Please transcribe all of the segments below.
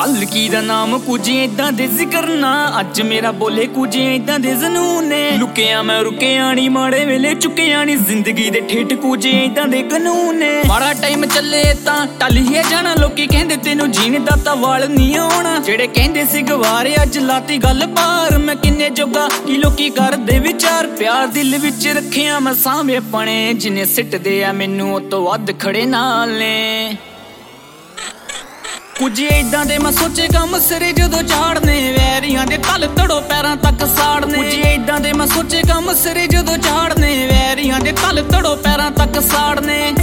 ਹਲਕੀ ਦਾ ਨਾਮ ਕੁਝ ਏਦਾਂ ਦੇ ਜ਼ਿਕਰ ਨਾ ਅੱਜ ਮੇਰਾ ਬੋਲੇ ਕੁਝ ਏਦਾਂ ਦੇ ਜਨੂਨ ਨੇ ਲੁਕਿਆ ਮੈਂ ਰੁਕਿਆ ਨੀ ਮਾੜੇ ਵੇਲੇ ਚੁੱਕਿਆ ਨੀ ਜ਼ਿੰਦਗੀ ਦੇ ਠੇਠ ਕੁਝ ਏਦਾਂ ਦੇ ਕਾਨੂੰਨ ਨੇ ਮਾੜਾ ਟਾਈਮ ਚੱਲੇ ਤਾਂ ਟੱਲੀਏ ਜਾਣਾ ਲੋਕੀ ਕਹਿੰਦੇ ਤੈਨੂੰ ਜੀਣ ਦਾ ਤਾਂ ਵਾਲ ਨਹੀਂ ਆਉਣਾ ਜਿਹੜੇ ਕਹਿੰਦੇ ਸੀ ਗਵਾਰੇ ਅੱਜ ਲਾਤੀ ਗੱਲ ਪਾਰ ਮੈਂ ਕਿੰਨੇ ਜੋਗਾ ਕੀ ਲੋਕੀ ਕਰਦੇ ਵਿਚਾਰ ਪਿਆਰ ਦਿਲ ਵਿੱਚ ਰੱਖਿਆ ਮੈਂ ਸਾਹਮਣੇ ਪਣੇ ਜਿਨੇ ਸਿੱਟਦੇ ਆ ਮੈਨੂੰ ਉਹ ਤੋਂ ਵੱਧ ਖੜੇ ਨਾਲ ਨੇ ਕੁਝ ਏਦਾਂ ਦੇ ਮੈਂ ਸੋਚੇ ਕੰਮ ਸਿਰੇ ਜਦੋਂ ਝਾੜਨੇ ਵੈਰੀਆਂ ਦੇ ਤਲ ਤੜੋ ਪੈਰਾਂ ਤੱਕ ਸਾੜਨੇ ਕੁਝ ਏਦਾਂ ਦੇ ਮੈਂ ਸੋਚੇ ਕੰਮ ਸਿਰੇ ਜਦੋਂ ਝਾੜਨੇ ਵੈਰੀਆਂ ਦੇ ਤਲ ਤੜੋ ਪੈਰਾਂ ਤੱਕ ਸਾੜਨੇ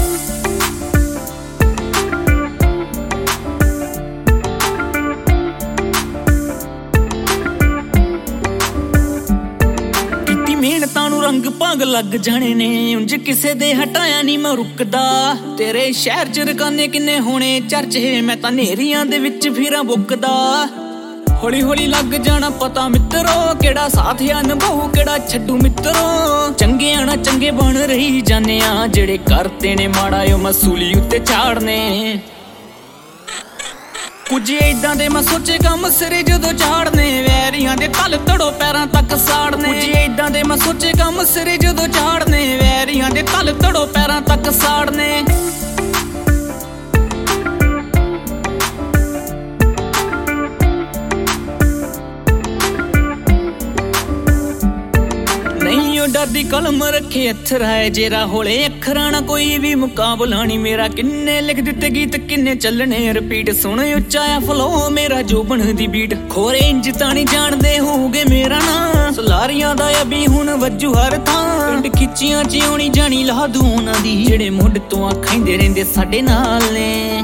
ਮਿਹਨਤਾਂ ਨੂੰ ਰੰਗ ਭਾਗ ਲੱਗ ਜਾਣੇ ਨੇ ਉਂਝ ਕਿਸੇ ਦੇ ਹਟਾਇਆ ਨਹੀਂ ਮੈਂ ਰੁਕਦਾ ਤੇਰੇ ਸ਼ਹਿਰ ਚ ਰਕਾਨੇ ਕਿੰਨੇ ਹੋਣੇ ਚਰਚੇ ਮੈਂ ਤਾਂ ਨੇਰੀਆਂ ਦੇ ਵਿੱਚ ਫਿਰਾਂ ਬੁੱਕਦਾ ਹੌਲੀ ਹੌਲੀ ਲੱਗ ਜਾਣਾ ਪਤਾ ਮਿੱਤਰੋ ਕਿਹੜਾ ਸਾਥ ਆ ਨਿਭਾਊ ਕਿਹੜਾ ਛੱਡੂ ਮਿੱਤਰੋ ਚੰਗਿਆਂ ਨਾ ਚੰਗੇ ਬਣ ਰਹੀ ਜਾਂਦੇ ਆ ਜਿਹੜੇ ਕਰਤੇ ਨੇ ਮਾੜਾ ਓ ਮਸੂਲੀ ਉੱਤੇ ਝਾੜਨੇ ਕੁਝ ਏਦਾਂ ਦੇ ਮੈਂ ਸੋਚੇ ਕੰਮ ਸਿਰੇ ਜਦੋਂ ਝਾੜਨੇ ਵੈਰੀਆਂ ਦੇ ਤਲ ਤੜੋ ਪੈਰਾਂ ਤੱਕ ਸਾੜਨੇ ਕੁਝ ਏਦਾਂ ਦੇ ਮੈਂ ਸੋਚੇ ਕੰਮ ਸਿਰੇ ਜਦੋਂ ਝਾੜਨੇ ਵੈਰੀਆਂ ਦੇ ਤਲ ਤੜੋ ਪੈਰਾਂ ਤੱਕ ਸਾੜਨੇ ਡਰਦੀ ਕਲਮ ਰੱਖੇ ਅੱਥਰ ਹੈ ਜੇਰਾ ਹੋਲੇ ਅੱਖਰਾਂ ਨਾ ਕੋਈ ਵੀ ਮੁਕਾਬਲਾ ਨੀ ਮੇਰਾ ਕਿੰਨੇ ਲਿਖ ਦਿੱਤੇ ਗੀਤ ਕਿੰਨੇ ਚੱਲਣੇ ਰਿਪੀਟ ਸੁਣ ਉੱਚਾ ਆ ਫਲੋ ਮੇਰਾ ਜੋ ਬਣਦੀ ਬੀਟ ਖੋਰੇ ਇੰਜ ਤਾਂ ਨਹੀਂ ਜਾਣਦੇ ਹੋਊਗੇ ਮੇਰਾ ਨਾਂ ਸਲਾਰੀਆਂ ਦਾ ਅਬੀ ਹੁਣ ਵੱਜੂ ਹਰ ਥਾਂ ਪਿੰਡ ਖਿੱਚੀਆਂ ਚ ਆਉਣੀ ਜਾਣੀ ਲਾ ਦੂ ਉਹਨਾਂ ਦੀ ਜਿਹੜੇ ਮੁੱਢ ਤੋਂ ਆਖਾਂਦੇ ਰਹਿੰਦੇ ਸਾਡੇ ਨਾਲ ਨੇ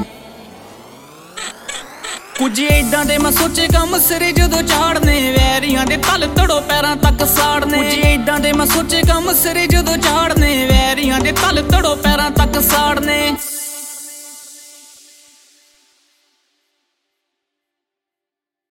ਕੁਝ ਏਦਾਂ ਦੇ ਮੈਂ ਸੋਚੇ ਕੰਮ ਸਿਰੇ ਜਦੋਂ ਝਾੜਨੇ ਵੈਰੀਆਂ ਦੇ ਤਲ ਤੜੋ ਪੈਰਾਂ ਤੱਕ ਸਾੜਨੇ ਕੁਝ ਏਦਾਂ ਦੇ ਮੈਂ ਸੋਚੇ ਕੰਮ ਸਿਰੇ ਜਦੋਂ ਝਾੜਨੇ ਵੈਰੀਆਂ ਦੇ ਤਲ ਤੜੋ ਪੈਰਾਂ ਤੱਕ ਸਾੜਨੇ